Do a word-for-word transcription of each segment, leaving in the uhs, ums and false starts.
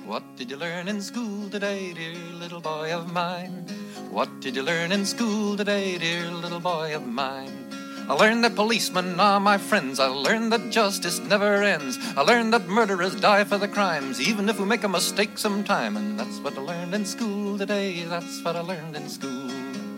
What did you learn in school today, dear little boy of mine? What did you learn in school today, dear little boy of mine? I learned that policemen are my friends. I learned that justice never ends. I learned that murderers die for the crimes, even if we make a mistake sometime. And that's what I learned in school today. That's what I learned in school.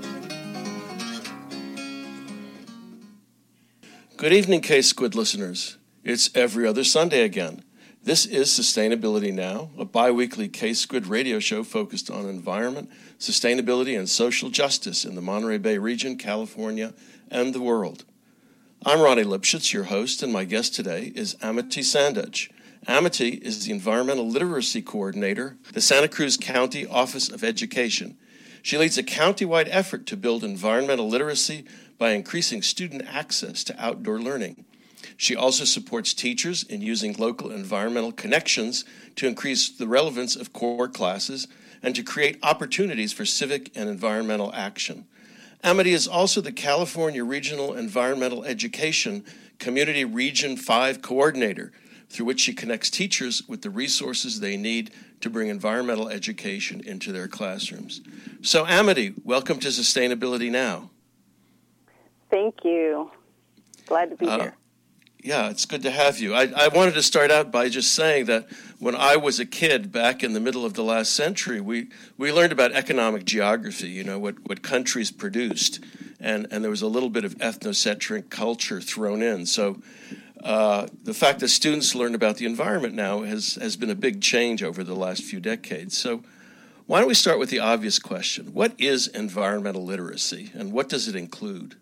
Good evening, K-Squid listeners. It's every other Sunday again. This is Sustainability Now, a bi-weekly K-Squid radio show focused on environment, sustainability, and social justice in the Monterey Bay region, California, and the world. I'm Ronnie Lipschitz, your host, and my guest today is Amity Sandage. Amity is the Environmental Literacy Coordinator, the Santa Cruz County Office of Education. She leads a county-wide effort to build environmental literacy by increasing student access to outdoor learning. She also supports teachers in using local environmental connections to increase the relevance of core classes and to create opportunities for civic and environmental action. Amity is also the California Regional Environmental Education Community Region five Coordinator, through which she connects teachers with the resources they need to bring environmental education into their classrooms. So, Amity, welcome to Sustainability Now. Thank you. Glad to be uh, here. Yeah, it's good to have you. I, I wanted to start out by just saying that when I was a kid back in the middle of the last century, we, we learned about economic geography, you know, what, what countries produced, and, and there was a little bit of ethnocentric culture thrown in. So uh, the fact that students learn about the environment now has, has been a big change over the last few decades. So why don't we start with the obvious question? What is environmental literacy, and what does it include?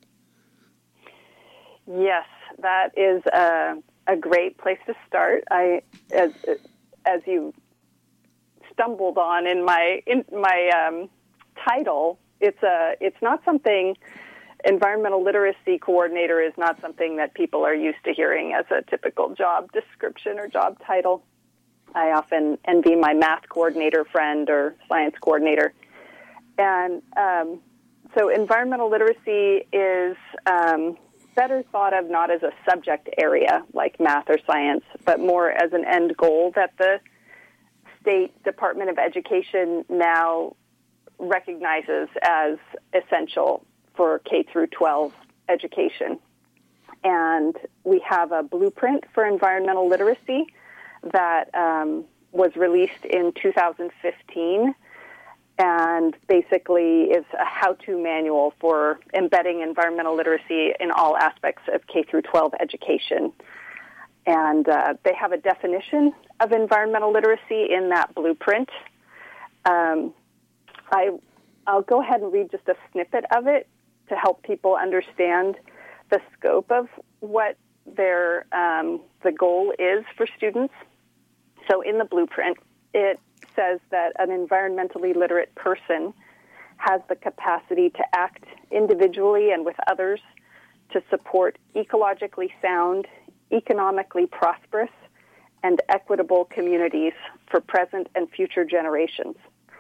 Yes. That is a, a great place to start. I, as as you stumbled on in my in my um, title, it's a it's not something. Environmental literacy coordinator is not something that people are used to hearing as a typical job description or job title. I often envy my math coordinator friend or science coordinator, and um, so environmental literacy is. Um, better thought of not as a subject area like math or science, but more as an end goal that the State Department of Education now recognizes as essential for K through twelve education. And we have a blueprint for environmental literacy that um, was released in two thousand fifteen. And basically is a how-to manual for embedding environmental literacy in all aspects of K through twelve education. And uh, they have a definition of environmental literacy in that blueprint. Um, I, I'll go ahead and read just a snippet of it to help people understand the scope of what their um, the goal is for students. So in the blueprint, it says that an environmentally literate person has the capacity to act individually and with others to support ecologically sound, economically prosperous, and equitable communities for present and future generations.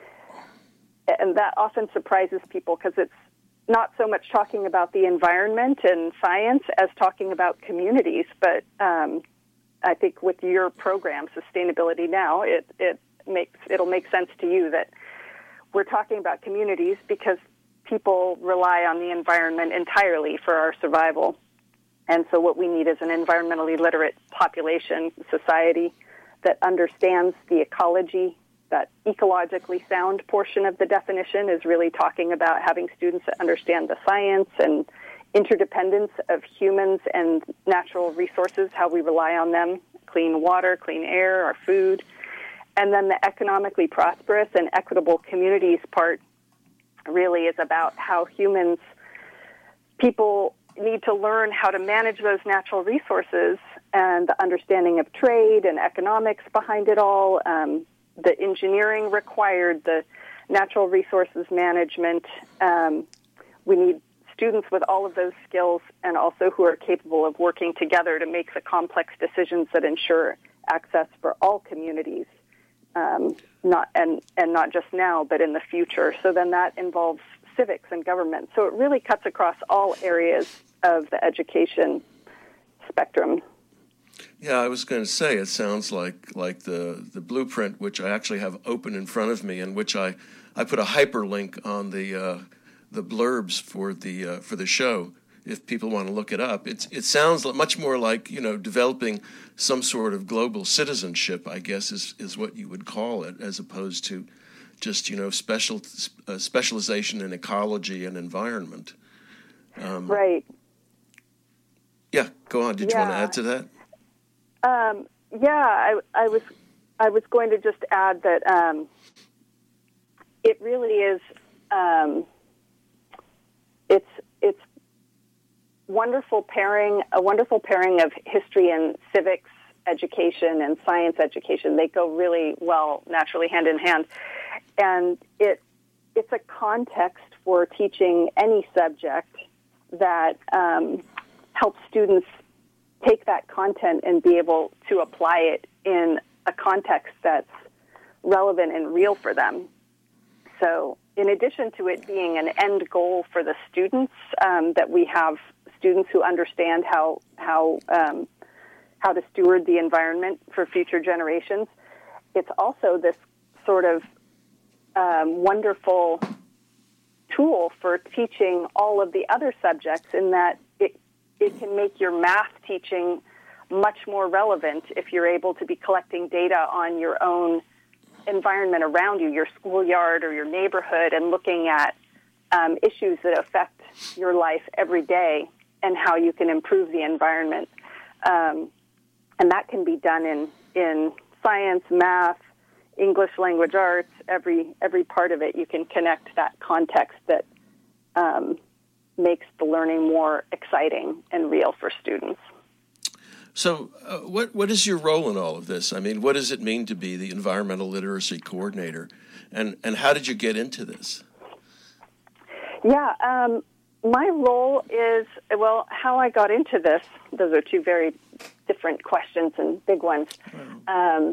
And that often surprises people because it's not so much talking about the environment and science as talking about communities. But um, I think with your program, Sustainability Now, it, it makes it'll make sense to you that we're talking about communities because people rely on the environment entirely for our survival. And so what we need is an environmentally literate population, society that understands the ecology. That ecologically sound portion of the definition is really talking about having students that understand the science and interdependence of humans and natural resources, how we rely on them, clean water, clean air, our food. And then the economically prosperous and equitable communities part really is about how humans, people need to learn how to manage those natural resources and the understanding of trade and economics behind it all, um, the engineering required, the natural resources management. Um, we need students with all of those skills and also who are capable of working together to make the complex decisions that ensure access for all communities. Um, not and, and not just now, but in the future. So then that involves civics and government. So it really cuts across all areas of the education spectrum. Yeah, I was going to say, it sounds like like the, the blueprint, which I actually have open in front of me, and which I, I put a hyperlink on the uh, the blurbs for the uh, for the show. If people want to look it up, it's it sounds much more like, you know, developing some sort of global citizenship, I guess is is what you would call it, as opposed to just, you know, special uh, specialization in ecology and environment. Um, right. Yeah, go on. Did yeah. you want to add to that? Um, yeah, I, I was I was going to just add that um, it really is um, it's it's wonderful pairing a wonderful pairing of history and civics education and science education. They go really well naturally hand in hand, and it it's a context for teaching any subject that um, helps students take that content and be able to apply it in a context that's relevant and real for them. So in addition to it being an end goal for the students, um, that we have students who understand how how um, how to steward the environment for future generations, it's also this sort of um, wonderful tool for teaching all of the other subjects, in that it it can make your math teaching much more relevant if you're able to be collecting data on your own environment around you, your schoolyard or your neighborhood, and looking at um, issues that affect your life every day and how you can improve the environment. Um, and that can be done in, in science, math, English language arts, every every part of it. You can connect that context that um, makes the learning more exciting and real for students. So uh, what what is your role in all of this? I mean, what does it mean to be the environmental literacy coordinator? And, and how did you get into this? Yeah, um, my role is, well, how I got into this, those are two very different questions and big ones. Wow. Um,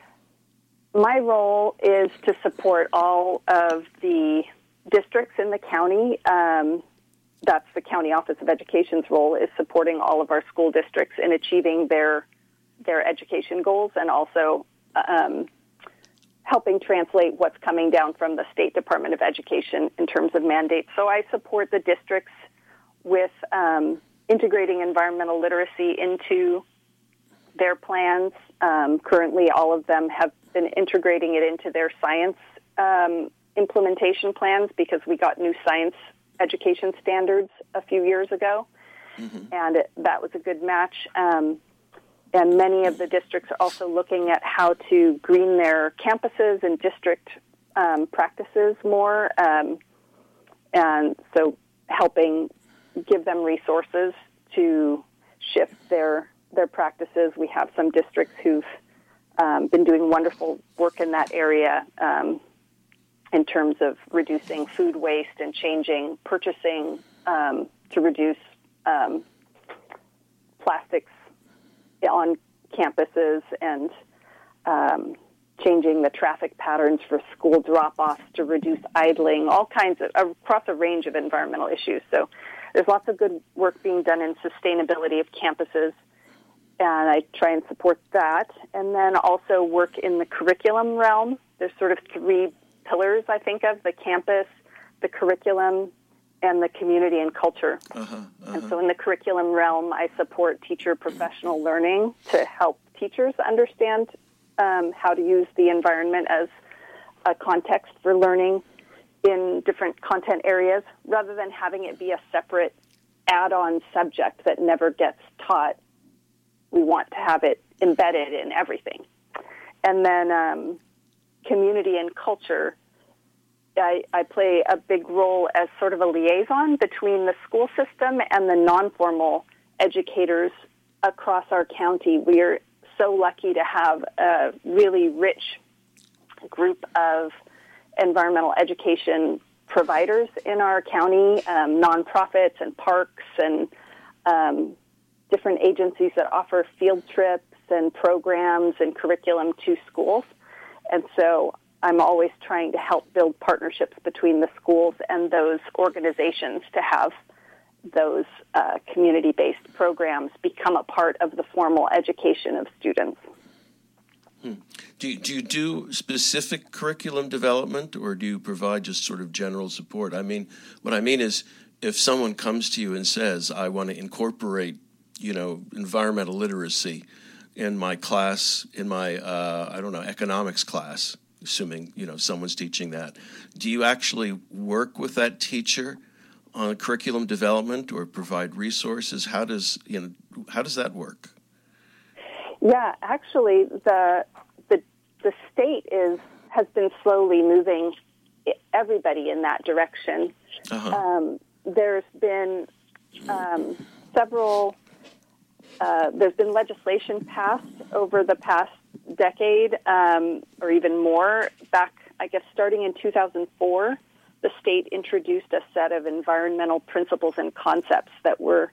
my role is to support all of the districts in the county. Um, that's the County Office of Education's role, is supporting all of our school districts in achieving their their education goals, and also um, helping translate what's coming down from the State Department of Education in terms of mandates. So I support the districts with um, integrating environmental literacy into their plans. Um, currently, all of them have been integrating it into their science um, implementation plans, because we got new science education standards a few years ago, mm-hmm. and it, that was a good match. Um, and many of the districts are also looking at how to green their campuses and district um, practices more, um, and so helping give them resources to shift their their practices. We have some districts who've um, been doing wonderful work in that area, um, in terms of reducing food waste and changing purchasing um, to reduce um, plastics on campuses, and um, changing the traffic patterns for school drop-offs to reduce idling, all kinds of, across a range of environmental issues. So there's lots of good work being done in sustainability of campuses, and I try and support that. And then also work in the curriculum realm. There's sort of three pillars, I think of: the campus, the curriculum, and the community and culture. Uh-huh, uh-huh. And so in the curriculum realm, I support teacher professional learning to help teachers understand um, how to use the environment as a context for learning in different content areas, rather than having it be a separate add-on subject that never gets taught. We want to have it embedded in everything. And then um, community and culture, I, I play a big role as sort of a liaison between the school system and the non-formal educators across our county. We're so lucky to have a really rich group of environmental education providers in our county, um, nonprofits and parks and um, different agencies that offer field trips and programs and curriculum to schools. And so I'm always trying to help build partnerships between the schools and those organizations to have those uh, community-based programs become a part of the formal education of students. Hmm. Do you, do you do specific curriculum development, or do you provide just sort of general support? I mean, what I mean is, if someone comes to you and says, I want to incorporate, you know, environmental literacy in my class, in my, uh, I don't know, economics class, assuming, you know, someone's teaching that, do you actually work with that teacher on curriculum development or provide resources? How does, you know, how does that work? Yeah, actually, the the the state is has been slowly moving everybody in that direction. Uh-huh. Um, there's been um, several. Uh, there's been legislation passed over the past decade, um, or even more. Back, I guess, starting in two thousand four, the state introduced a set of environmental principles and concepts that were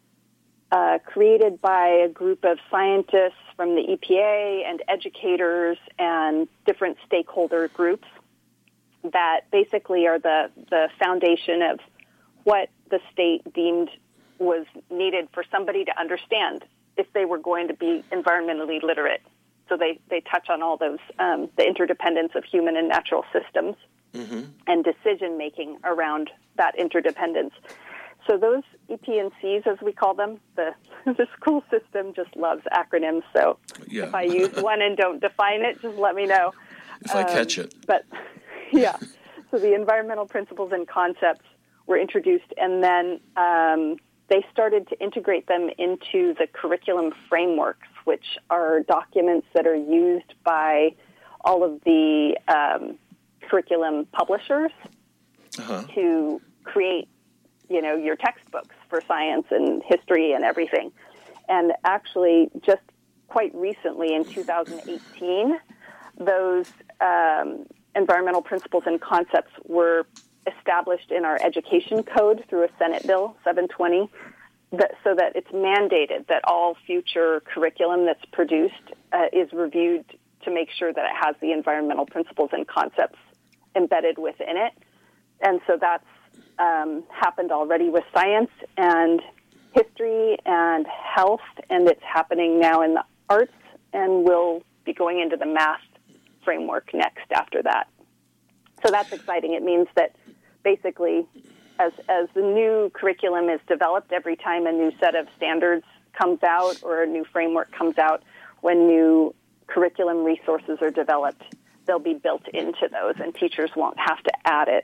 Uh, created by a group of scientists from the E P A and educators and different stakeholder groups that basically are the, the foundation of what the state deemed was needed for somebody to understand if they were going to be environmentally literate. So they, they touch on all those, um, the interdependence of human and natural systems mm-hmm. and decision-making around that interdependence. So those E P and Cs, as we call them, the the school system just loves acronyms. So yeah. if I use one and don't define it, just let me know. If um, I catch it. But, yeah. So the environmental principles and concepts were introduced, and then um, they started to integrate them into the curriculum frameworks, which are documents that are used by all of the um, curriculum publishers uh-huh. to create you know, your textbooks for science and history and everything. And actually, just quite recently in two thousand eighteen, those um, environmental principles and concepts were established in our education code through a Senate Bill seven twenty, that, so that it's mandated that all future curriculum that's produced uh, is reviewed to make sure that it has the environmental principles and concepts embedded within it. And so that's Um, happened already with science and history and health, and it's happening now in the arts, and will be going into the math framework next after that. So that's exciting. It means that basically, as as the new curriculum is developed, every time a new set of standards comes out or a new framework comes out, when new curriculum resources are developed, they'll be built into those, and teachers won't have to add it.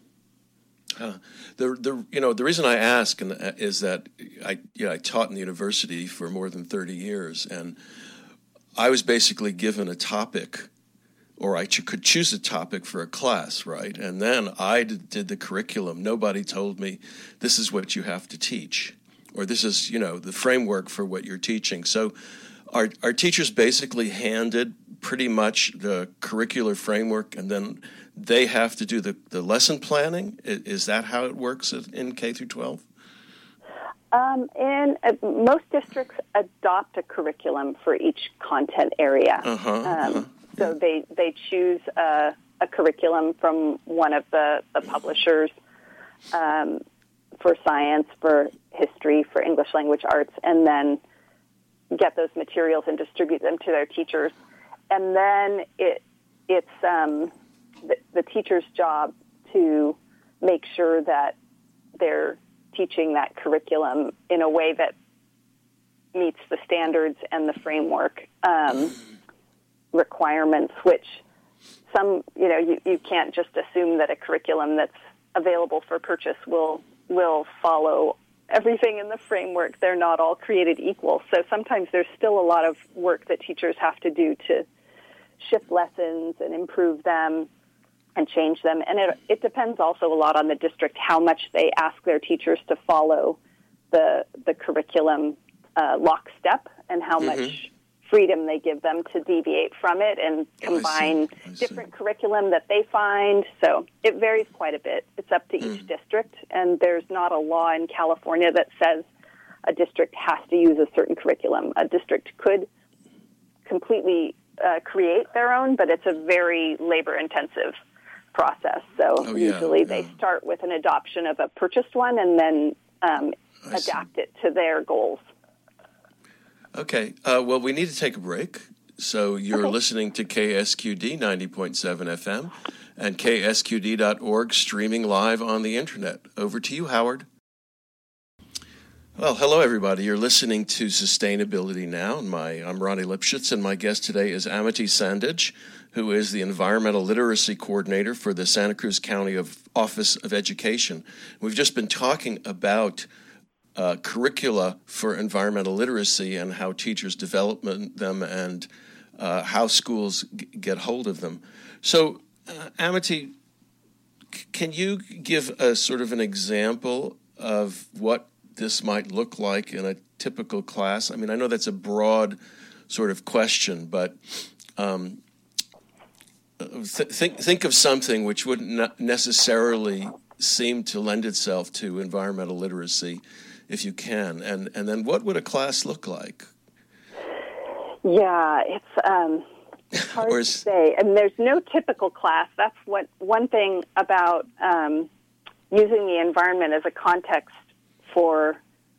Uh, the the you know the reason I ask and is that I you know, I taught in the university for more than thirty years, and I was basically given a topic, or I ch- could choose a topic for a class, right? And then I did, did the curriculum. Nobody told me this is what you have to teach, or this is you know the framework for what you're teaching. So, our our teachers basically handed pretty much the curricular framework, and then they have to do the, the lesson planning. Is that how it works in K through twelve? Um, in uh, most districts adopt a curriculum for each content area. Uh-huh, um, uh-huh. So they they choose a, a curriculum from one of the, the publishers um, for science, for history, for English language arts, and then get those materials and distribute them to their teachers. And then it it's um, the, the teacher's job to make sure that they're teaching that curriculum in a way that meets the standards and the framework um, requirements, which some, you know, you, you can't just assume that a curriculum that's available for purchase will will follow everything in the framework. They're not all created equal. So sometimes there's still a lot of work that teachers have to do to shift lessons and improve them and change them. And it, it depends also a lot on the district how much they ask their teachers to follow the the curriculum uh, lockstep, and how mm-hmm. much freedom they give them to deviate from it and combine I see. I different see. curriculum that they find. So it varies quite a bit. It's up to mm. each district, and there's not a law in California that says a district has to use a certain curriculum. A district could completely uh, create their own, but it's a very labor-intensive process. So oh, yeah, usually yeah. they start with an adoption of a purchased one, and then um, adapt it to their goals. Okay. Uh, well, we need to take a break. So you're okay. listening to K S Q D ninety point seven F M and K S Q D dot org, streaming live on the internet. Over to you, Howard. Well, hello, everybody. You're listening to Sustainability Now. And my, I'm Ronnie Lipschitz, and my guest today is Amity Sandage, who is the Environmental Literacy Coordinator for the Santa Cruz County of Office of Education. We've just been talking about uh, curricula for environmental literacy and how teachers develop them and uh, how schools g- get hold of them. So, uh, Amity, c- can you give a sort of an example of what this might look like in a typical class? I mean, I know that's a broad sort of question, but um, th- think think of something which wouldn't necessarily seem to lend itself to environmental literacy, if you can, and and then what would a class look like? Yeah, it's um, hard to say, and there's no typical class. That's what one thing about um, using the environment as a context for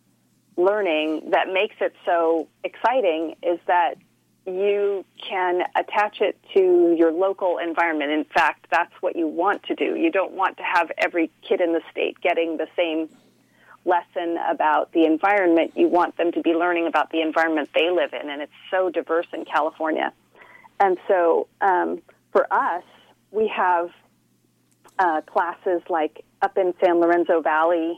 learning that makes it so exciting is that you can attach it to your local environment. In fact, that's what you want to do. You don't want to have every kid in the state getting the same lesson about the environment. You want them to be learning about the environment they live in, and it's so diverse in California. And so um, for us, we have uh, classes like up in San Lorenzo Valley,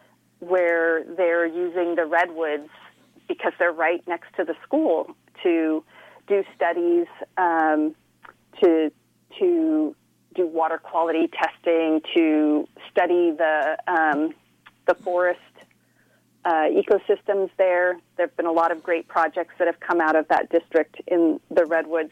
where they're using the redwoods because they're right next to the school to do studies, um, to to do water quality testing, to study the um, the forest uh, ecosystems there. There have been a lot of great projects that have come out of that district in the redwoods.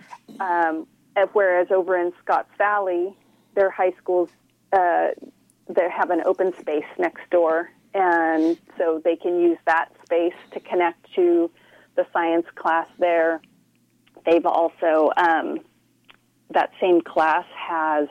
Um, whereas over in Scotts Valley, their high schools uh, they have an open space next door, and so they can use that space to connect to the science class there. They've also, um, that same class has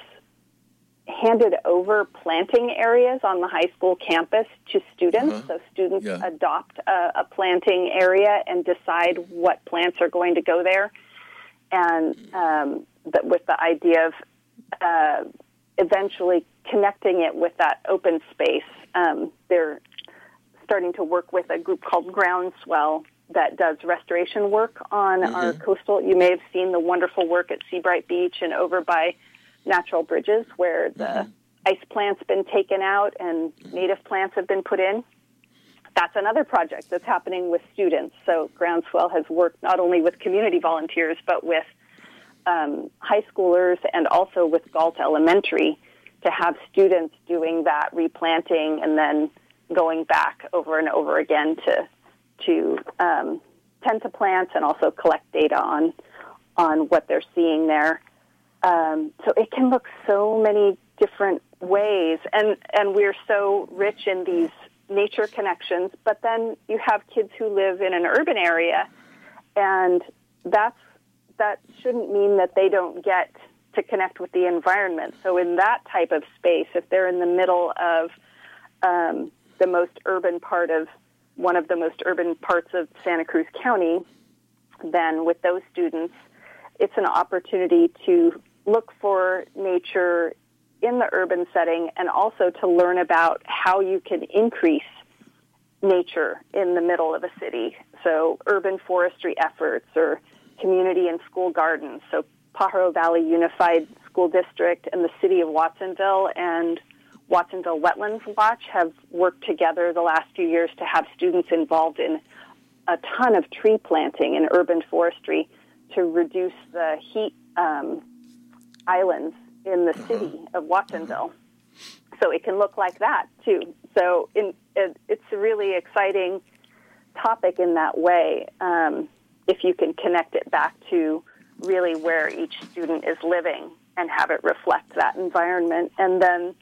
handed over planting areas on the high school campus to students. Uh-huh. So students yeah. adopt a, a planting area and decide what plants are going to go there, and um, that with the idea of uh, eventually connecting it with that open space. Um, they're starting to work with a group called Groundswell that does restoration work on mm-hmm. our coastal. You may have seen the wonderful work at Seabright Beach and over by Natural Bridges, where the mm-hmm. ice plant's been taken out and native plants have been put in. That's another project that's happening with students. So Groundswell has worked not only with community volunteers, but with um, high schoolers and also with Galt Elementary to have students doing that replanting and then going back over and over again to to um, tend to plants and also collect data on on what they're seeing there. Um, so it can look so many different ways, and, and we're so rich in these nature connections, but then you have kids who live in an urban area, and that's that shouldn't mean that they don't get to connect with the environment. So in that type of space, if they're in the middle of um, the most urban part of one of the most urban parts of Santa Cruz County, then with those students, it's an opportunity to look for nature in the urban setting and also to learn about how you can increase nature in the middle of a city. So urban forestry efforts or community and school gardens. So Pajaro Valley Unified School District and the City of Watsonville and Watsonville Wetlands Watch have worked together the last few years to have students involved in a ton of tree planting and urban forestry to reduce the heat um, islands in the city of Watsonville. So it can look like that, too. So in, it, it's a really exciting topic in that way, um, if you can connect it back to really where each student is living and have it reflect that environment. And then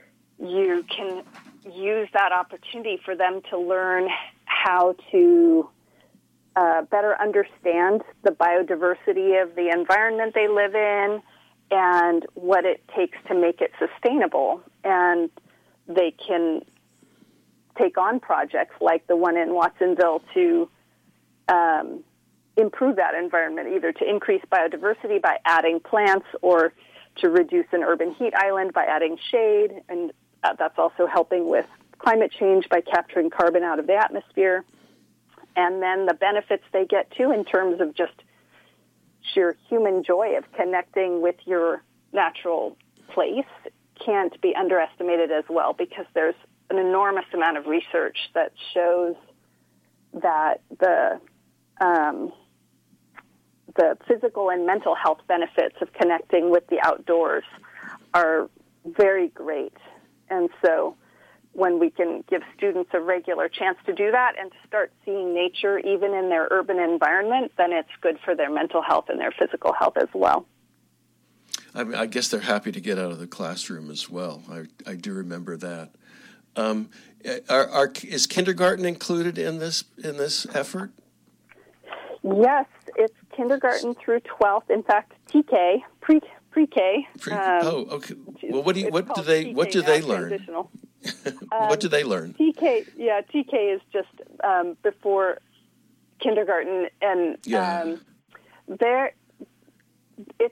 you can use that opportunity for them to learn how to uh, better understand the biodiversity of the environment they live in and what it takes to make it sustainable. And they can take on projects like the one in Watsonville to um, improve that environment, either to increase biodiversity by adding plants or to reduce an urban heat island by adding shade. And uh, that's also helping with climate change by capturing carbon out of the atmosphere. And then the benefits they get, too, in terms of just sheer human joy of connecting with your natural place can't be underestimated as well, because there's an enormous amount of research that shows that the um, the physical and mental health benefits of connecting with the outdoors are very great. And so when we can give students a regular chance to do that and to start seeing nature even in their urban environment, then it's good for their mental health and their physical health as well. I mean, I guess they're happy to get out of the classroom as well. I, I do remember that. Um, are, are, is kindergarten included in this in this effort? Yes, it's kindergarten through twelfth. In fact, T K, pre pre-K. Pre, um, oh, okay. Well, what do you, what do they T K what do they learn? um, What do they learn? T K, yeah, T K is just um, before kindergarten, and yeah. um, there it's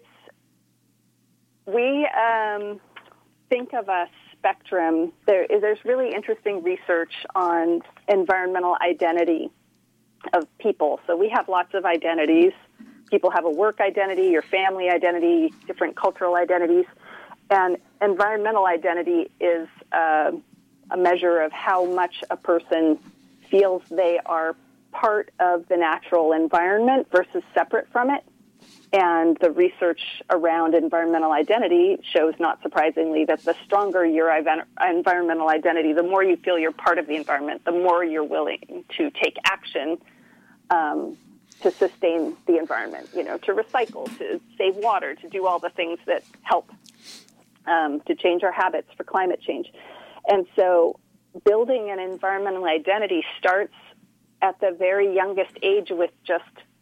we um, think of a spectrum. There is there's really interesting research on environmental identity of people. So we have lots of identities. People have a work identity, your family identity, different cultural identities. And environmental identity is uh, a measure of how much a person feels they are part of the natural environment versus separate from it. And the research around environmental identity shows, not surprisingly, that the stronger your environmental identity, the more you feel you're part of the environment, the more you're willing to take action um, to sustain the environment, you know, to recycle, to save water, to do all the things that help um, to change our habits for climate change. And so building an environmental identity starts at the very youngest age with just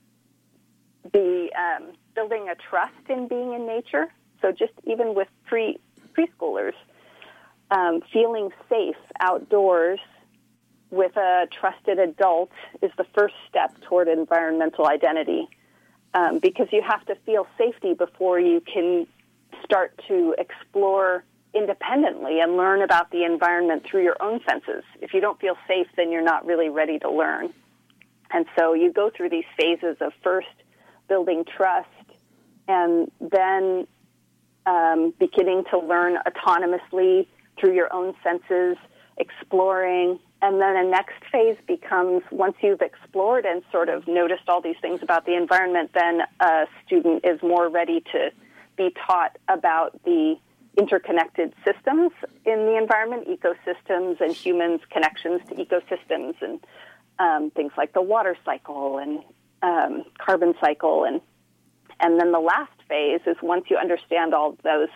the um, building a trust in being in nature. So just even with pre preschoolers, um, feeling safe outdoors with a trusted adult is the first step toward environmental identity, um, because you have to feel safety before you can start to explore independently and learn about the environment through your own senses. If you don't feel safe, then you're not really ready to learn. And so you go through these phases of first building trust, and then um, beginning to learn autonomously through your own senses, exploring. And then a next phase becomes, once you've explored and sort of noticed all these things about the environment, then a student is more ready to be taught about the interconnected systems in the environment, ecosystems and humans' connections to ecosystems, and um, things like the water cycle and Um, carbon cycle, and and then the last phase is once you understand all of those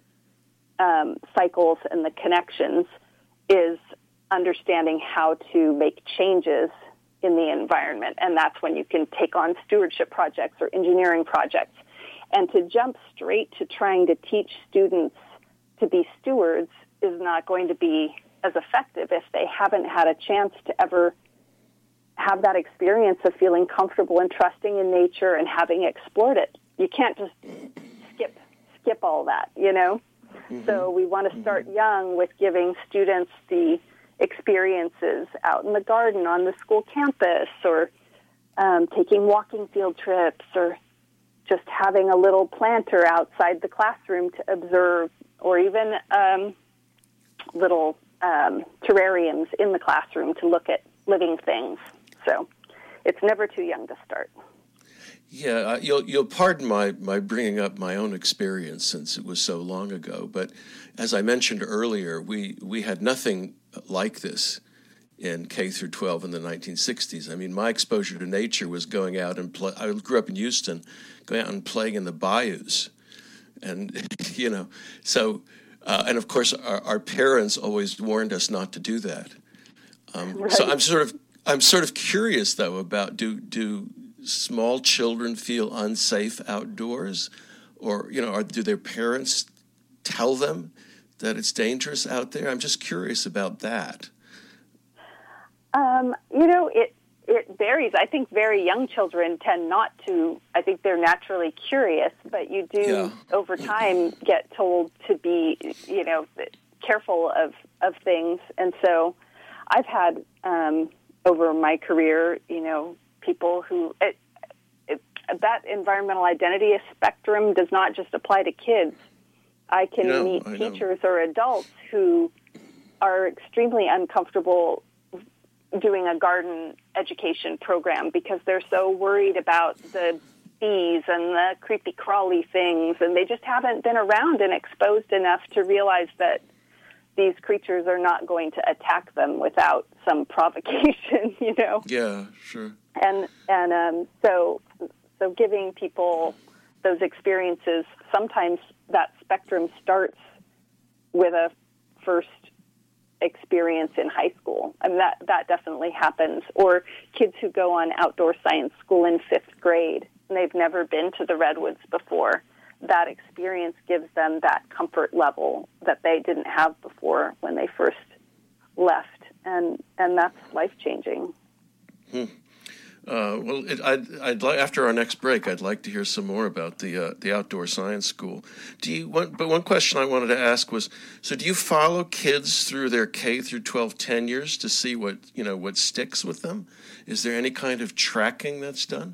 um, cycles and the connections, is understanding how to make changes in the environment, and that's when you can take on stewardship projects or engineering projects. And to jump straight to trying to teach students to be stewards is not going to be as effective if they haven't had a chance to ever have that experience of feeling comfortable and trusting in nature and having explored it. You can't just skip skip all that, you know? Mm-hmm. So we want to start young with giving students the experiences out in the garden, on the school campus, or um, taking walking field trips, or just having a little planter outside the classroom to observe, or even um, little um, terrariums in the classroom to look at living things. So it's never too young to start. Yeah, uh, you'll you'll pardon my, my bringing up my own experience since it was so long ago. But as I mentioned earlier, we, we had nothing like this in K through twelve in the nineteen sixties. I mean, my exposure to nature was going out and play. I grew up in Houston, going out and playing in the bayous, and you know, so uh, and of course our, our parents always warned us not to do that. Um, right. So I'm sort of I'm sort of curious though about do do. small children feel unsafe outdoors, or you know, or do their parents tell them that it's dangerous out there? I'm just curious about that. Um, you know, it it varies. I think very young children tend not to. I think they're naturally curious, but you do Yeah. over time get told to be, you know, careful of, of things. And so I've had um, over my career, you know, people who it, it, that environmental identity spectrum does not just apply to kids. I can No, meet I know. teachers or adults who are extremely uncomfortable doing a garden education program because they're so worried about the bees and the creepy crawly things, and they just haven't been around and exposed enough to realize that these creatures are not going to attack them without some provocation, you know. Yeah, sure. And and um, so so giving people those experiences, sometimes that spectrum starts with a first experience in high school. I mean, that, that definitely happens. Or kids who go on outdoor science school in fifth grade, and they've never been to the Redwoods before. That experience gives them that comfort level that they didn't have before when they first left. And, and that's life-changing. Hmm. Uh, well, it, I'd, I'd like after our next break, I'd like to hear some more about the uh, the outdoor science school. Do you? One, but one question I wanted to ask was: so, do you follow kids through their K through twelve tenures to see what you know what sticks with them? Is there any kind of tracking that's done?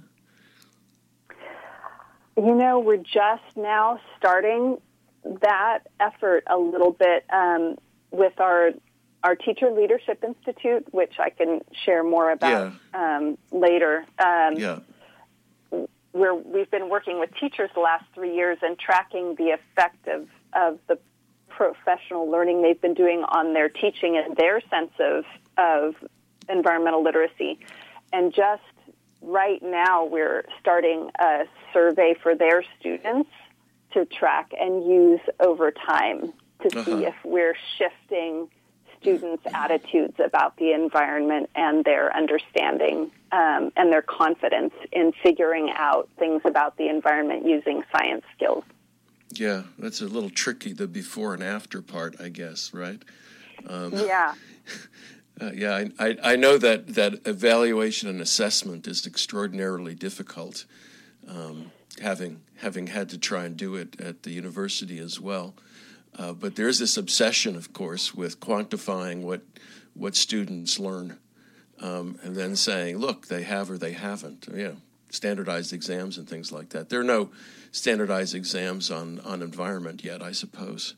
You know, we're just now starting that effort a little bit um, with our. Our Teacher Leadership Institute, which I can share more about yeah. um, later. Um, yeah. Where we've been working with teachers the last three years and tracking the effect of, of the professional learning they've been doing on their teaching and their sense of, of environmental literacy. And just right now, we're starting a survey for their students to track and use over time to uh-huh. see if we're shifting students' attitudes about the environment and their understanding um, and their confidence in figuring out things about the environment using science skills. Yeah, that's a little tricky, the before and after part, I guess, right? Um, yeah. Uh, yeah, I, I, I know that, that evaluation and assessment is extraordinarily difficult, um, having having had to try and do it at the university as well. Uh, but there's this obsession, of course, with quantifying what what students learn, um, and then saying, "Look, they have or they haven't." You know, standardized exams and things like that. There are no standardized exams on, on environment yet, I suppose.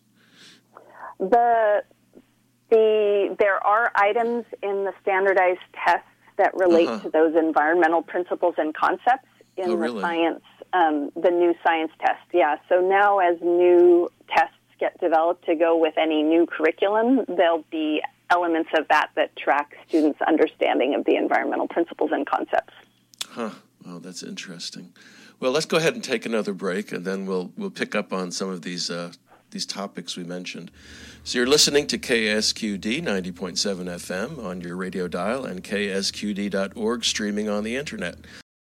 The the there are items in the standardized tests that relate uh-huh. to those environmental principles and concepts in oh, the really? science, um, the new science test. Yeah. So now, as new tests get developed to go with any new curriculum, there'll be elements of that that track students' understanding of the environmental principles and concepts. Huh. Well, that's interesting. Well, let's go ahead and take another break, and then we'll we'll pick up on some of these uh, these topics we mentioned. So you're listening to K S Q D ninety point seven F M on your radio dial and K S Q D dot org streaming on the internet.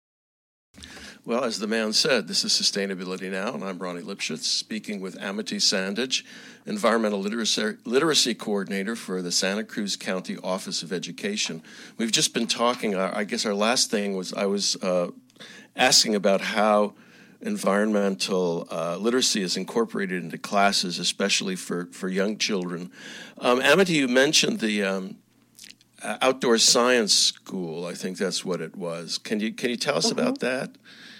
Well, as the man said, this is Sustainability Now, and I'm Ronnie Lipschitz, speaking with Amity Sandage, Environmental Literacy, Literacy Coordinator for the Santa Cruz County Office of Education. We've just been talking, I guess our last thing was I was uh, asking about how environmental uh, literacy is incorporated into classes, especially for, for young children. Um, Amity, you mentioned the um, outdoor science school. I think that's what it was. Can you, can you tell us mm-hmm. about that?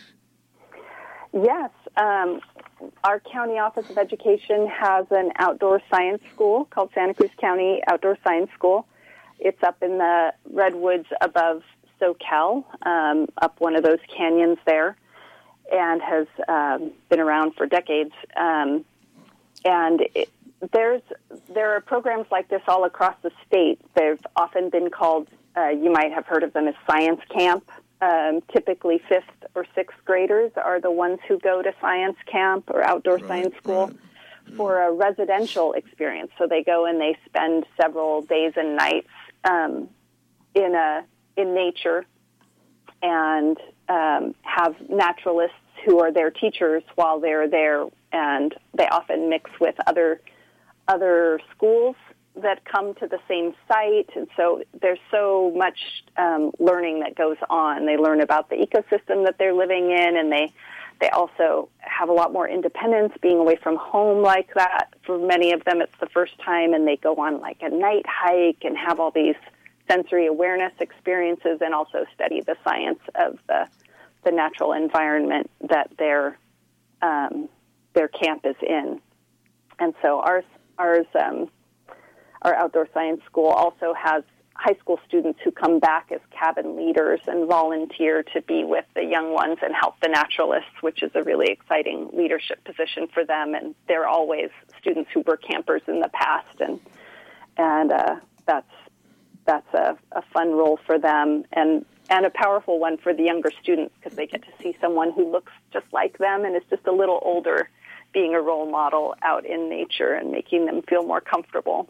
Yes. Um, our county office of education has an outdoor science school called Santa Cruz County Outdoor Science School. It's up in the Redwoods above SoCal, um, up one of those canyons there, and has um, been around for decades. Um, and it, there's there are programs like this all across the state. They've often been called, uh, you might have heard of them as science camp. Um, typically fifth or sixth graders are the ones who go to science camp or outdoor right, science school right. mm. for a residential experience. So they go and they spend several days and nights um, in a in nature and um, have naturalists who are their teachers while they're there, and they often mix with other other schools that come to the same site, and so there's so much um, learning that goes on. They learn about the ecosystem that they're living in, and they they also have a lot more independence being away from home like that. For many of them, it's the first time, and they go on like a night hike and have all these sensory awareness experiences, and also study the science of the the natural environment that their um, their camp is in. And so ours ours um, our outdoor science school also has high school students who come back as cabin leaders and volunteer to be with the young ones and help the naturalists, which is a really exciting leadership position for them. And they're always students who were campers in the past, and and uh, that's that's a, a fun role for them, and and a powerful one for the younger students, because they get to see someone who looks just like them and is just a little older being a role model out in nature and making them feel more comfortable.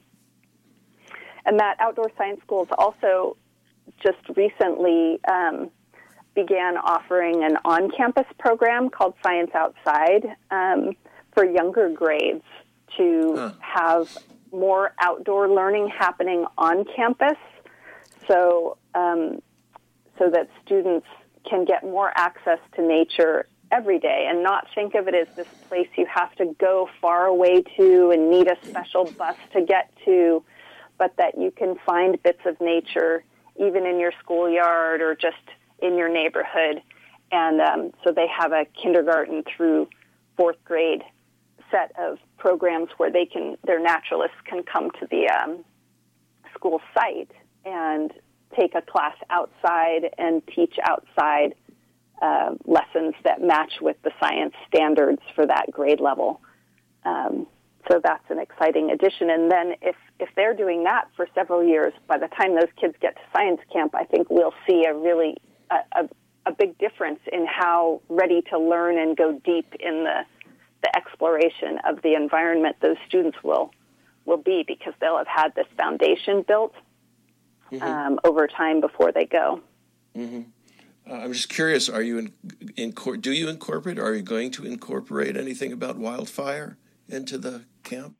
And that outdoor science schools also just recently um, began offering an on-campus program called Science Outside um, for younger grades to huh. have more outdoor learning happening on campus, so um, so that students can get more access to nature every day and not think of it as this place you have to go far away to and need a special bus to get to, but that you can find bits of nature even in your schoolyard or just in your neighborhood. And um, so they have a kindergarten through fourth grade set of programs where they can, their naturalists can come to the um, school site and take a class outside and teach outside uh, lessons that match with the science standards for that grade level. Um, so that's an exciting addition. And then if, if they're doing that for several years, by the time those kids get to science camp, I think we'll see a really a, a, a big difference in how ready to learn and go deep in the the exploration of the environment those students will will be, because they'll have had this foundation built mm-hmm. um, over time before they go. Mm-hmm. Uh, I'm just curious, are you in, in, do you incorporate, are you going to incorporate anything about wildfire into the camp?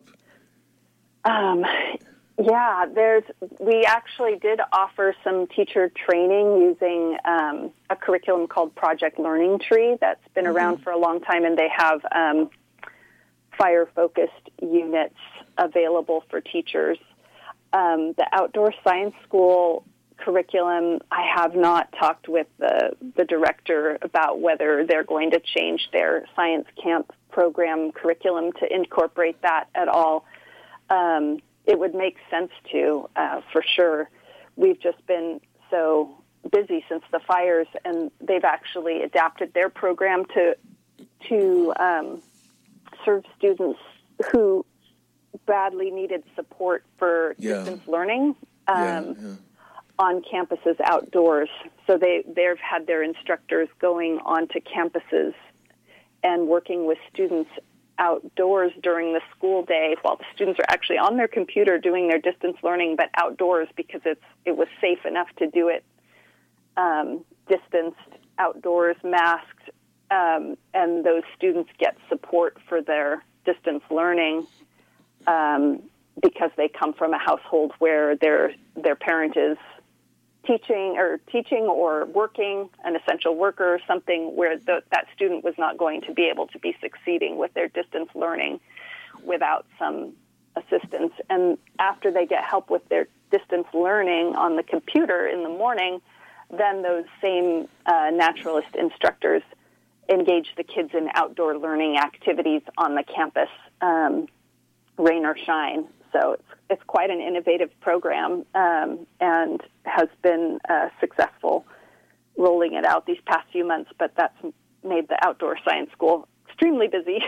Um, yeah, there's, we actually did offer some teacher training using um, a curriculum called Project Learning Tree that's been mm-hmm. around for a long time, and they have um, fire-focused units available for teachers. Um, the outdoor science school curriculum, I have not talked with the, the director about whether they're going to change their science camp program curriculum to incorporate that at all. Um, it would make sense to, uh, for sure. We've just been so busy since the fires, and they've actually adapted their program to to um, serve students who badly needed support for yeah. distance learning um, yeah, yeah. on campuses outdoors. So they, they've had their instructors going onto campuses and working with students outdoors during the school day while the students are actually on their computer doing their distance learning, but outdoors because it's it was safe enough to do it um, distanced, outdoors, masked, um, and those students get support for their distance learning um, because they come from a household where their their parent is teaching or teaching or working, an essential worker or something, where the, that student was not going to be able to be succeeding with their distance learning without some assistance. And after they get help with their distance learning on the computer in the morning, then those same uh, naturalist instructors engage the kids in outdoor learning activities on the campus, um, rain or shine. So it's it's quite an innovative program um, and has been uh, successful rolling it out these past few months, but that's made the outdoor science school extremely busy.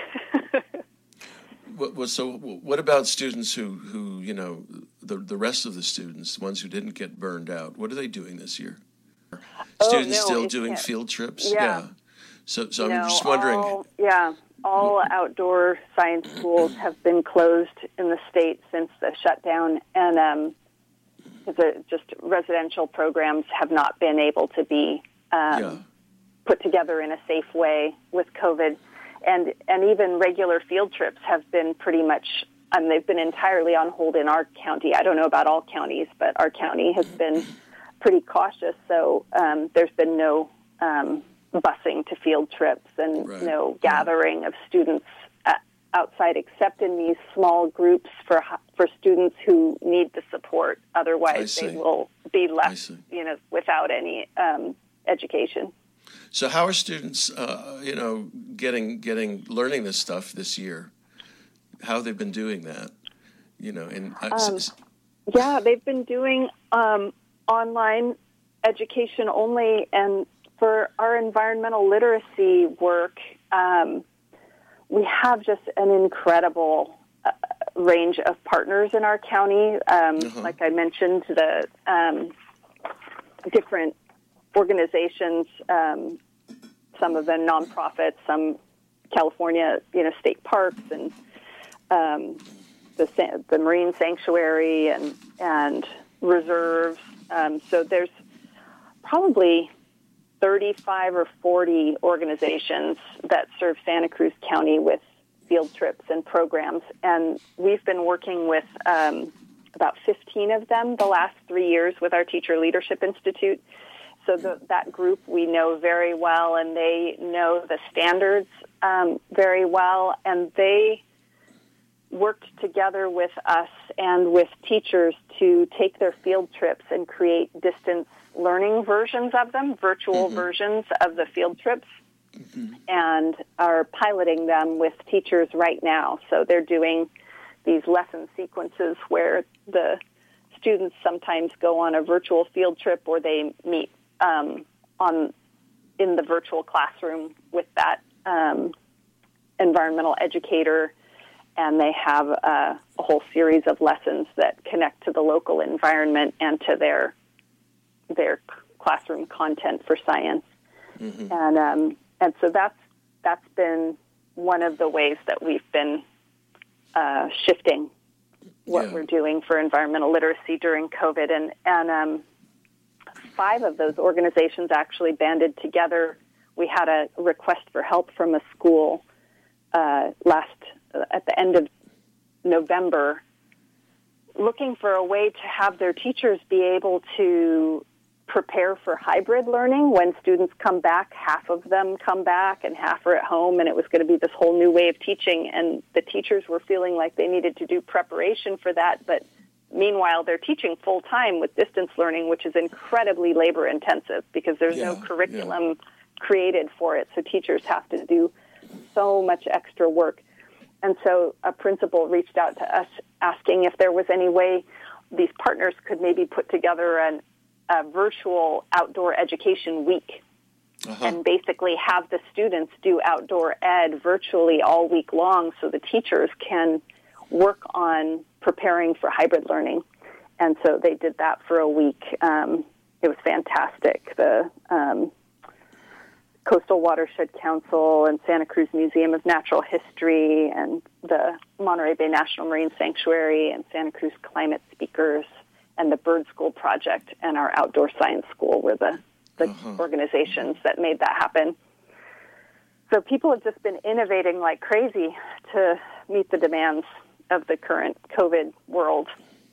What, so what about students who, who you know, the the rest of the students, the ones who didn't get burned out, what are they doing this year? Oh, students no, still doing field trips? Yeah. yeah. So, so no, I'm just wondering. All, yeah. All outdoor science schools have been closed in the state since the shutdown, and um, the, just residential programs have not been able to be um, yeah. put together in a safe way with COVID, and and even regular field trips have been pretty much and they've been entirely on hold in our county. I don't know about all counties, but our county has been pretty cautious. So um, there's been no um, busing to field trips and right. no gathering of students uh, outside, except in these small groups for for students who need the support. Otherwise, they will be left, you know, without any um, education. So, how are students, uh, you know, getting getting learning this stuff this year? How have they been doing that? You know, and uh, um, yeah, they've been doing um, online education only, and for our environmental literacy work, um, we have just an incredible uh, range of partners in our county. Um, uh-huh. Like I mentioned, the um, different organizations, um, some of them nonprofits, some California, you know, state parks, and um, the the marine sanctuary and and reserves. Um, so there's probably thirty-five or forty organizations that serve Santa Cruz County with field trips and programs, and we've been working with um, about fifteen of them the last three years with our Teacher Leadership Institute. So the, that group we know very well, and they know the standards um, very well, and they worked together with us and with teachers to take their field trips and create distance learning versions of them, virtual mm-hmm. versions of the field trips, mm-hmm. and are piloting them with teachers right now. So they're doing these lesson sequences where the students sometimes go on a virtual field trip, or they meet um, on in the virtual classroom with that um, environmental educator, and they have uh, a whole series of lessons that connect to the local environment and to their their classroom content for science. Mm-hmm. And um, and so that's that's been one of the ways that we've been uh, shifting what yeah. we're doing for environmental literacy during COVID. And, and um, five of those organizations actually banded together. We had a request for help from a school uh, last uh, at the end of November, looking for a way to have their teachers be able to prepare for hybrid learning when students come back. Half of them come back and half are at home, and it was going to be this whole new way of teaching, and the teachers were feeling like they needed to do preparation for that, but meanwhile they're teaching full-time with distance learning, which is incredibly labor-intensive because there's yeah, no curriculum yeah. created for it, so teachers have to do so much extra work. And so a principal reached out to us asking if there was any way these partners could maybe put together an a virtual outdoor education week uh-huh. and basically have the students do outdoor ed virtually all week long so the teachers can work on preparing for hybrid learning. And so they did that for a week. Um, it was fantastic. The um, Coastal Watershed Council and Santa Cruz Museum of Natural History and the Monterey Bay National Marine Sanctuary and Santa Cruz Climate Speakers and the Bird School Project and our Outdoor Science School were the, the uh-huh. organizations that made that happen. So people have just been innovating like crazy to meet the demands of the current COVID world.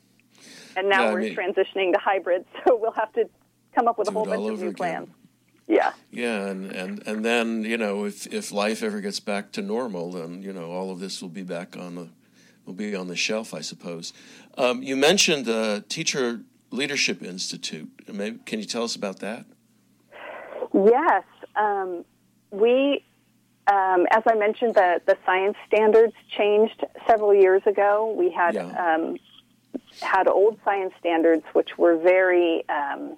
And now yeah, we're I mean, transitioning to hybrid, so we'll have to come up with a whole bunch of new again. plans. Yeah. Yeah, and, and, and then, you know, if, if life ever gets back to normal, then, you know, all of this will be back on the will be on the shelf, I suppose. Um, you mentioned the Teacher Leadership Institute. Maybe, can you tell us about that? Yes. Um, we, um, as I mentioned, the, the science standards changed several years ago. We had yeah. um, had old science standards, which were very, um,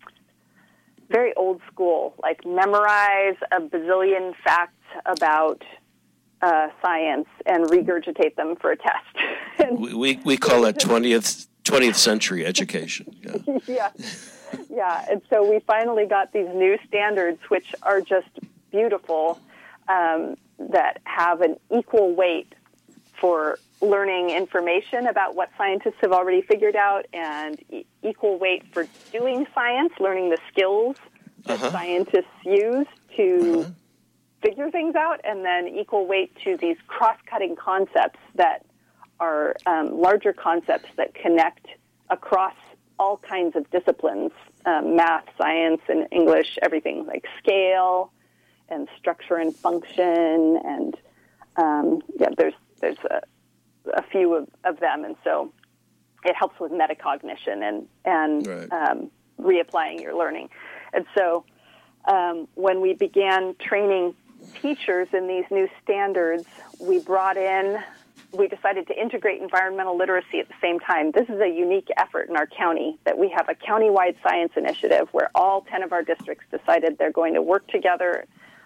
very old school, like memorize a bazillion facts about Uh, science and regurgitate them for a test. we, we we call that twentieth twentieth century education. Yeah. yeah, yeah. And so we finally got these new standards, which are just beautiful, um, that have an equal weight for learning information about what scientists have already figured out, and e- equal weight for doing science, learning the skills that uh-huh. scientists use to. Uh-huh. figure things out, and then equal weight to these cross-cutting concepts that are um, larger concepts that connect across all kinds of disciplines, um, math, science, and English, everything like scale and structure and function, and um, yeah, there's there's a, a few of, of them, and so it helps with metacognition and and right. um, reapplying your learning. And so um, when we began training teachers in these new standards, we brought in, we decided to integrate environmental literacy at the same time. This is a unique effort in our county, that we have a county-wide science initiative where all ten of our districts decided they're going to work together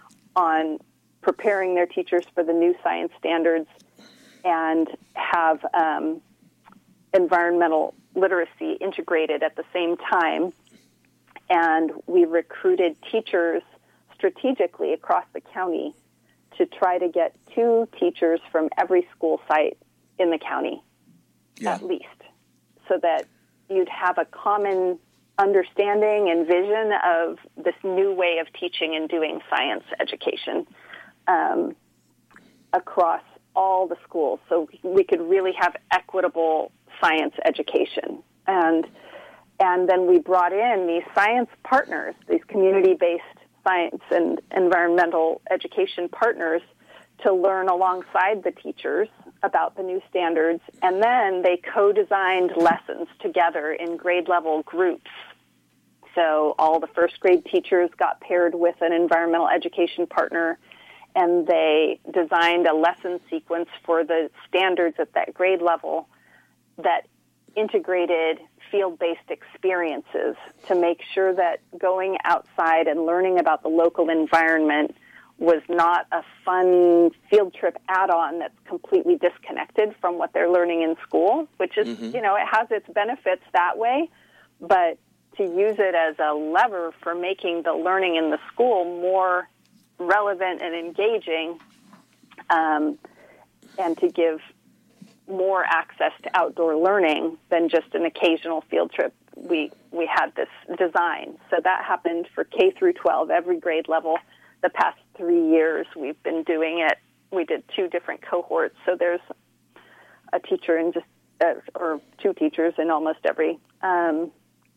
on preparing their teachers for the new science standards and have um, environmental literacy integrated at the same time. And we recruited teachers strategically across the county to try to get two teachers from every school site in the county, yeah. at least, so that you'd have a common understanding and vision of this new way of teaching and doing science education um, across all the schools, so we could really have equitable science education. And and then we brought in these science partners, these community-based science and environmental education partners, to learn alongside the teachers about the new standards, and then they co-designed lessons together in grade-level groups. So all the first grade teachers got paired with an environmental education partner, and they designed a lesson sequence for the standards at that grade level that integrated field-based experiences to make sure that going outside and learning about the local environment was not a fun field trip add-on that's completely disconnected from what they're learning in school, which is, mm-hmm. you know, it has its benefits that way, but to use it as a lever for making the learning in the school more relevant and engaging, um, and to give more access to outdoor learning than just an occasional field trip. We we had this design. So that happened for K through twelve, every grade level. The past three years we've been doing it. We did two different cohorts. So there's a teacher in just, uh, or two teachers in almost every um,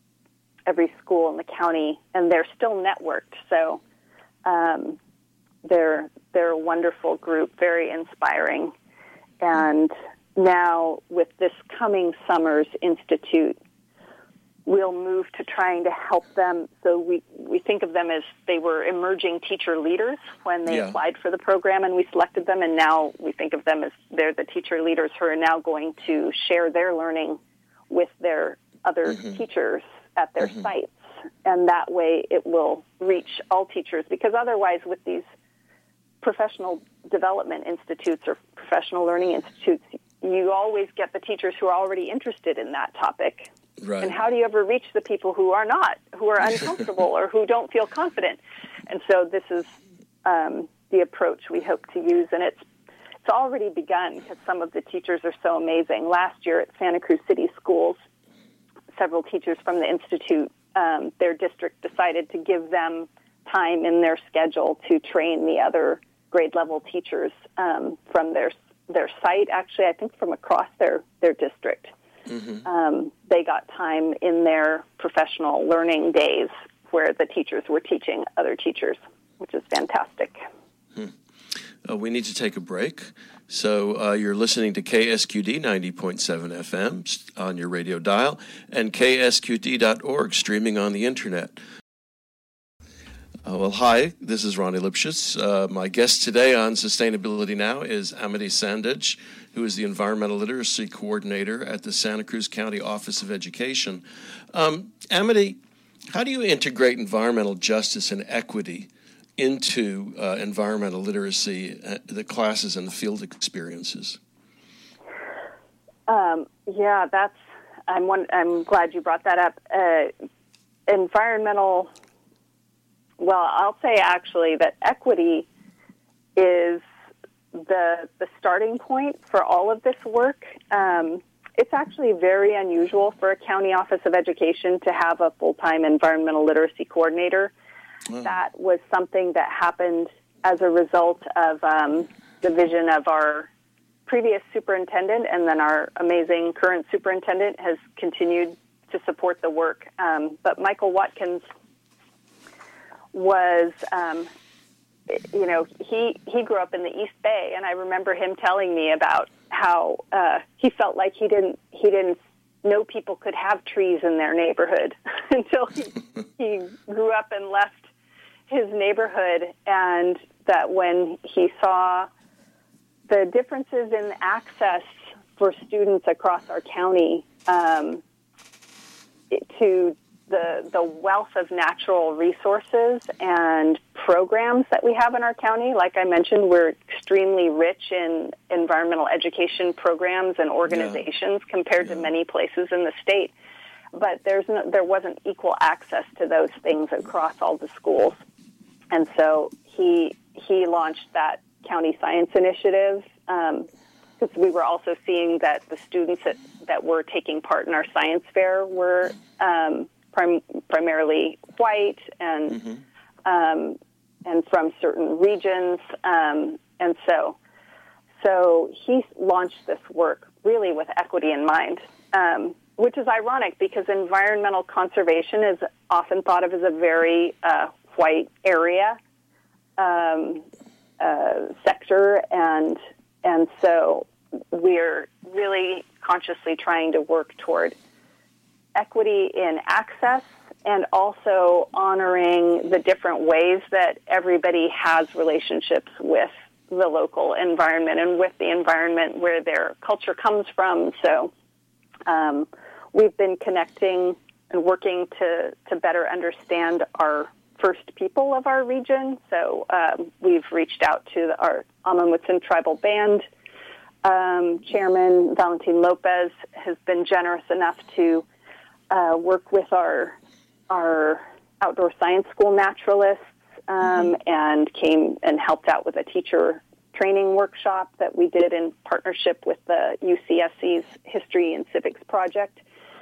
every school in the county, and they're still networked. So um, they're they're a wonderful group, very inspiring. And now, with this coming summer's institute, we'll move to trying to help them. So we, we think of them as they were emerging teacher leaders when they yeah. applied for the program, and we selected them, and now we think of them as they're the teacher leaders who are now going to share their learning with their other mm-hmm. teachers at their mm-hmm. sites. And that way it will reach all teachers, because otherwise with these professional development institutes or professional learning institutes, you always get the teachers who are already interested in that topic. Right. And how do you ever reach the people who are not, who are uncomfortable or who don't feel confident? And so this is um, the approach we hope to use. And it's it's already begun because some of the teachers are so amazing. Last year at Santa Cruz City Schools, several teachers from the Institute, um, their district decided to give them time in their schedule to train the other grade-level teachers um, from their their site, actually, I think from across their, their district. Mm-hmm. Um, they got time in their professional learning days where the teachers were teaching other teachers, which is fantastic. Hmm. Uh, we need to take a break. So uh, you're listening to K S Q D ninety point seven F M on your radio dial and K S Q D dot org streaming on the internet. Uh, well, hi, this is Ronnie Lipschitz. Uh, my guest today on Sustainability Now is Amity Sandage, who is the Environmental Literacy Coordinator at the Santa Cruz County Office of Education. Um, Amity, how do you integrate environmental justice and equity into uh, environmental literacy, uh, the classes and the field experiences? Um, yeah, that's. I'm one. I'm glad you brought that up. Uh, environmental. Well, I'll say actually that equity is the the starting point for all of this work. Um, it's actually very unusual for a county office of education to have a full-time environmental literacy coordinator. Wow. That was something that happened as a result of um, the vision of our previous superintendent and then our amazing current superintendent has continued to support the work. Um, but Michael Watkins was, um, you know, he, he grew up in the East Bay, and I remember him telling me about how uh, he felt like he didn't he didn't know people could have trees in their neighborhood until he, he grew up and left his neighborhood, and that when he saw the differences in access for students across our county um, to the the wealth of natural resources and programs that we have in our county. Like I mentioned, we're extremely rich in environmental education programs and organizations yeah. compared yeah. to many places in the state. But there's no, there wasn't equal access to those things across all the schools. And so he he launched that county science initiative um, because we were also seeing that the students that, that were taking part in our science fair were um, prim- primarily white and mm-hmm. um, and from certain regions. Um, and so so he launched this work really with equity in mind, um, which is ironic because environmental conservation is often thought of as a very uh, white area um, uh, sector, and and so we're really consciously trying to work toward equity in access and also honoring the different ways that everybody has relationships with the local environment and with the environment where their culture comes from. So um, we've been connecting and working to, to better understand our first people of our region. So um, we've reached out to the, our Amah-Mutsun Tribal Band um, chairman, Valentin Lopez, has been generous enough to uh, work with our our outdoor science school naturalists um, mm-hmm. and came and helped out with a teacher training workshop that we did in partnership with the U C S C's History and Civics Project.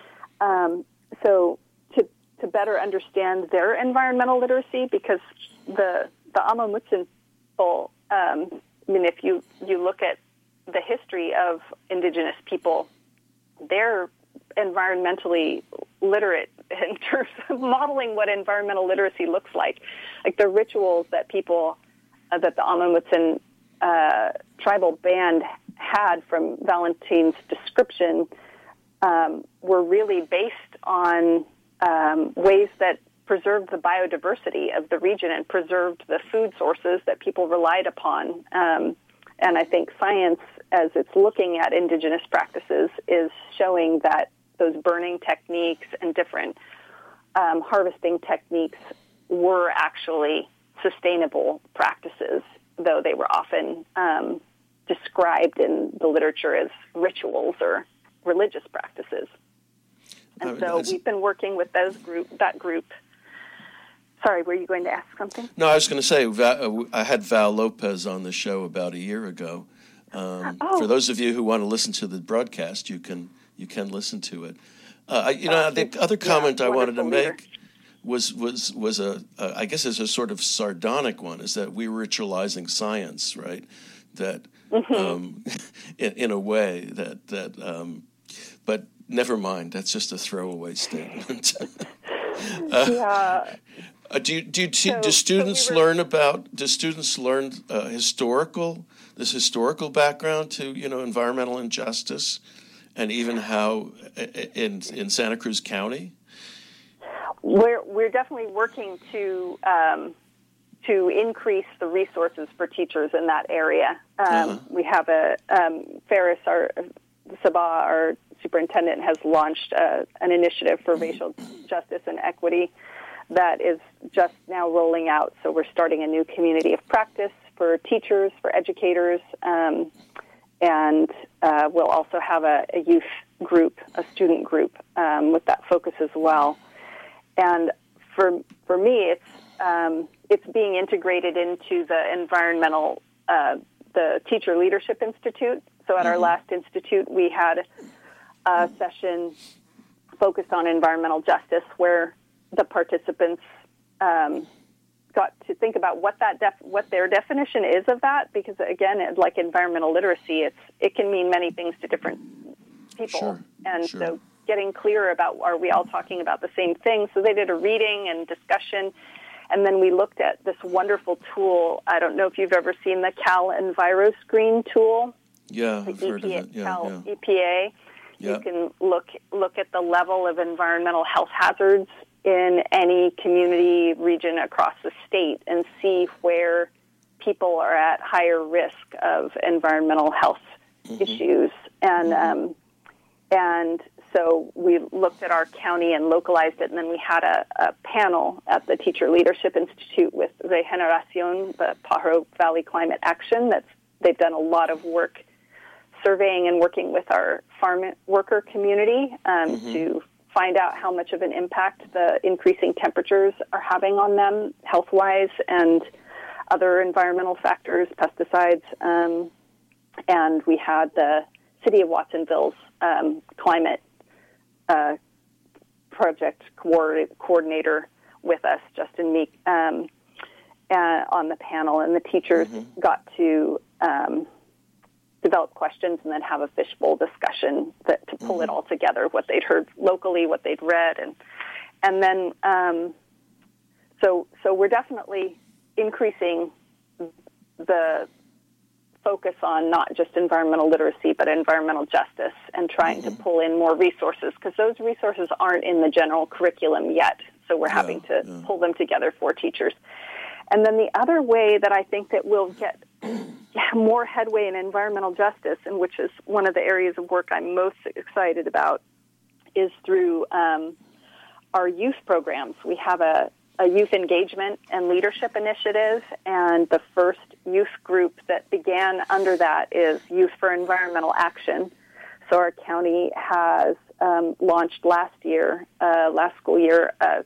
Um, so to to better understand their environmental literacy, because the the Amah-Mutsun people, um, I mean, if you, you look at the history of indigenous people, they're environmentally literate in terms of modeling what environmental literacy looks like. Like the rituals that people, uh, that the Amah-Mutsun uh, tribal band had from Valentin's description um, were really based on um, ways that preserved the biodiversity of the region and preserved the food sources that people relied upon. Um, and I think science, as it's looking at indigenous practices, is showing that those burning techniques and different um, harvesting techniques were actually sustainable practices, though they were often um, described in the literature as rituals or religious practices. And so we've been working with those group, that group. Sorry, were you going to ask something? No, I was going to say, I had Val Lopez on the show about a year ago. Um, oh. For those of you who want to listen to the broadcast, you can you can listen to it. Uh, you know, the other comment yeah, I wanted to leader. make was was was a, a I guess is a sort of sardonic one, is that we were ritualizing science, right? That mm-hmm. um, in, in a way that that, um, but never mind. That's just a throwaway statement. uh, yeah. Uh, do you, do you, do, so, do students so we were, learn about? Do students learn uh, historical this historical background to you know environmental injustice, and even how in in Santa Cruz County? We're we're definitely working to um, to increase the resources for teachers in that area. Um, uh-huh. We have a um, Ferris, our Sabah, our superintendent, has launched uh, an initiative for racial justice and equity that is just now rolling out. So we're starting a new community of practice for teachers, for educators, um, and uh, we'll also have a, a youth group, a student group um, with that focus as well. And for for me, it's um, it's being integrated into the environmental, uh, the Teacher Leadership Institute. So at mm-hmm. our last institute, we had a session focused on environmental justice where the participants um, got to think about what that def- what their definition is of that, because again, it, like environmental literacy, it's it can mean many things to different people, Sure, and sure. so getting clear about are we all talking about the same thing. So they did a reading and discussion, and then we looked at this wonderful tool. I don't know if you've ever seen the Cal EnviroScreen tool. Yeah, The I've heard of E P A, it. Yeah, Cal yeah. E P A. Yeah. You can look look at the level of environmental health hazards in any community region across the state and see where people are at higher risk of environmental health Mm-hmm. issues. And Mm-hmm. um, and so we looked at our county and localized it, and then we had a, a panel at the Teacher Leadership Institute with Regeneración, the Pajaro Valley Climate Action. That's they've done a lot of work surveying and working with our farm worker community um, Mm-hmm. to find out how much of an impact the increasing temperatures are having on them health-wise and other environmental factors, pesticides. Um, and we had the City of Watsonville's um, climate uh, project co- coordinator with us, Justin Meek, um, uh, on the panel. And the teachers Mm-hmm. got to um, develop questions and then have a fishbowl discussion that, to pull Mm-hmm. it all together, what they'd heard locally, what they'd read, and and then um, so so we're definitely increasing the focus on not just environmental literacy but environmental justice and trying Mm-hmm. to pull in more resources, because those resources aren't in the general curriculum yet. So we're Yeah, having to yeah. pull them together for teachers. And then the other way that I think that we'll get more headway in environmental justice, and which is one of the areas of work I'm most excited about, is through um, our youth programs. We have a, a youth engagement and leadership initiative, and the first youth group that began under that is Youth for Environmental Action. So our county has um, launched last year, uh, last school year, uh,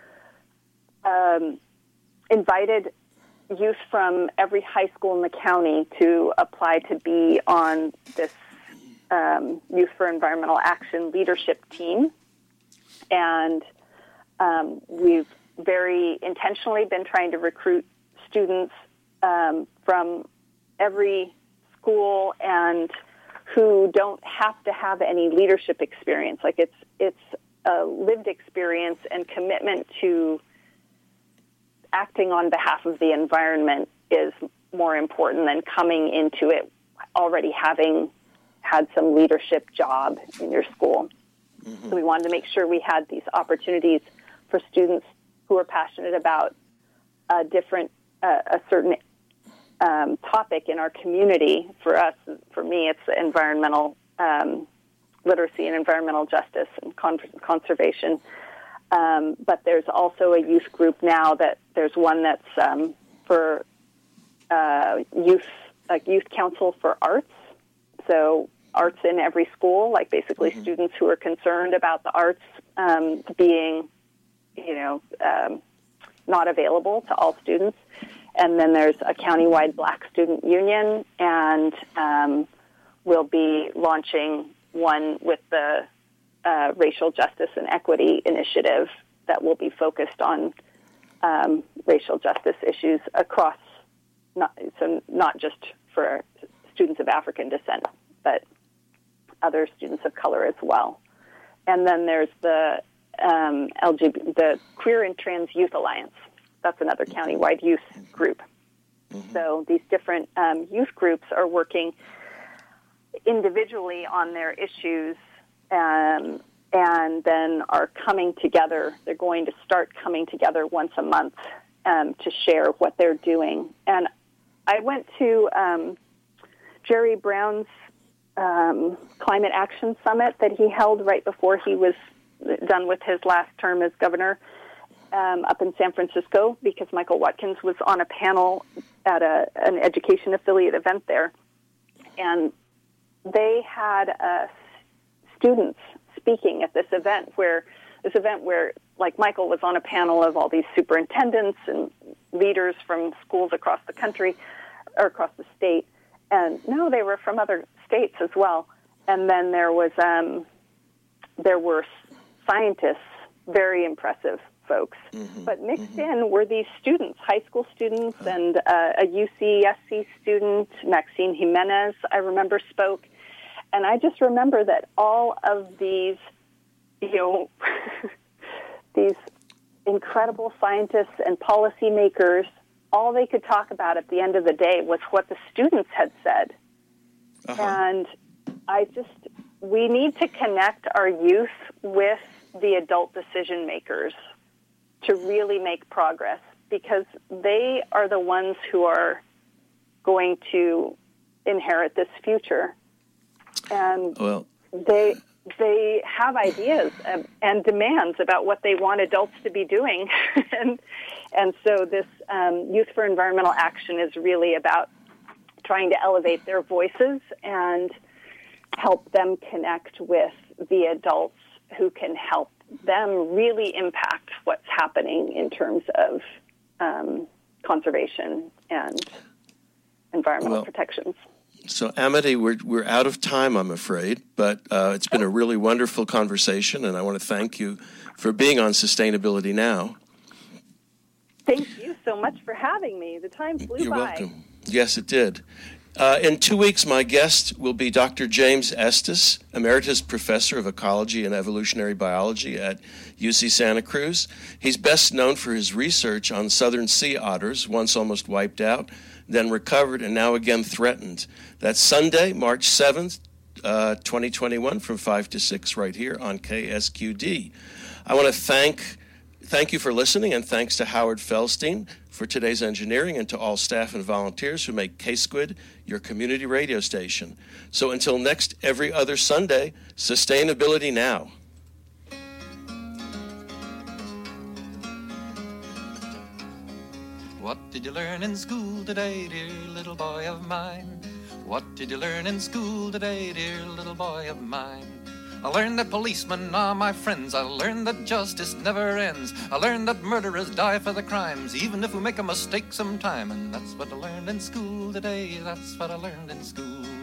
um, invited youth from every high school in the county to apply to be on this um, Youth for Environmental Action leadership team. And um, we've very intentionally been trying to recruit students um, from every school and who don't have to have any leadership experience. Like it's it's a lived experience and commitment to acting on behalf of the environment is more important than coming into it already having had some leadership job in your school. Mm-hmm. So we wanted to make sure we had these opportunities for students who are passionate about a different, uh, a certain um, topic in our community. For us, for me, it's environmental um, literacy and environmental justice and con- conservation. Um, but there's also a youth group now that there's one that's um, for uh, youth, like youth council for arts. So arts in every school, like basically mm-hmm. students who are concerned about the arts um, being, you know, um, not available to all students. And then there's a countywide Black Student Union, and um, we'll be launching one with the uh, Racial Justice and Equity Initiative that will be focused on um, racial justice issues across, not, so not just for students of African descent, but other students of color as well. And then there's the um, L G B T, the Queer and Trans Youth Alliance. That's another countywide youth group. Mm-hmm. So these different um, youth groups are working individually on their issues um, and then are coming together. They're going to start coming together once a month um, to share what they're doing. And I went to um, Jerry Brown's um, Climate Action Summit that he held right before he was done with his last term as governor um, up in San Francisco, because Michael Watkins was on a panel at a, an education affiliate event there. And they had uh, students speaking at this event where this event where like Michael was on a panel of all these superintendents and leaders from schools across the country or across the state. And no, they were from other states as well. And then there was um, there were scientists, very impressive folks. Mm-hmm. But mixed Mm-hmm. in were these students, high school students, and uh, a U C S C student, Maxine Jimenez, I remember spoke. And I just remember that all of these, you know, these incredible scientists and policymakers, all they could talk about at the end of the day was what the students had said. Uh-huh. And I just, we need to connect our youth with the adult decision makers to really make progress, because they are the ones who are going to inherit this future. And well, they they have ideas and, and demands about what they want adults to be doing. and and so this um, Youth for Environmental Action is really about trying to elevate their voices and help them connect with the adults who can help them really impact what's happening in terms of um, conservation and environmental well, protections. So, Amity, we're we're out of time, I'm afraid, but uh, it's been a really wonderful conversation, and I want to thank you for being on Sustainability Now. Thank you so much for having me. The time flew You're by. You're welcome. Yes, it did. Uh, in two weeks, my guest will be Doctor James Estes, Emeritus Professor of Ecology and Evolutionary Biology at U C Santa Cruz. He's best known for his research on southern sea otters, once almost wiped out, then recovered, and now again threatened. That's Sunday, March seventh, uh, twenty twenty-one, from five to six right here on K S Q D. I want to thank thank you for listening, and thanks to Howard Felstein for today's engineering, and to all staff and volunteers who make K-Squid your community radio station. So until next every other Sunday, Sustainability Now. What did you learn in school today, dear little boy of mine? What did you learn in school today, dear little boy of mine? I learned that policemen are my friends. I learned that justice never ends. I learned that murderers die for the crimes, even if we make a mistake sometime. And that's what I learned in school today. That's what I learned in school